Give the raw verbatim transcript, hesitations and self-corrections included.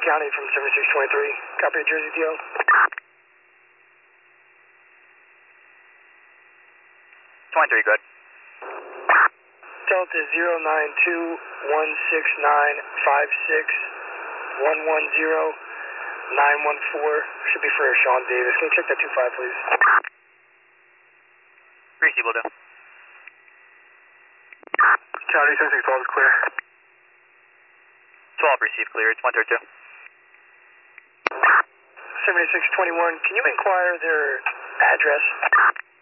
County from seventy-six twenty-three. Copy of Jersey D O. twenty-three, good. Delta zero nine two one six nine five six one one zero nine one four. Should be for Sean Davis. Can you check that two five, please? Receive, will do. County seventy-six twelve is clear. twelve, receive, clear. It's one thirty-two. seventy-six twenty-one, can you inquire their address?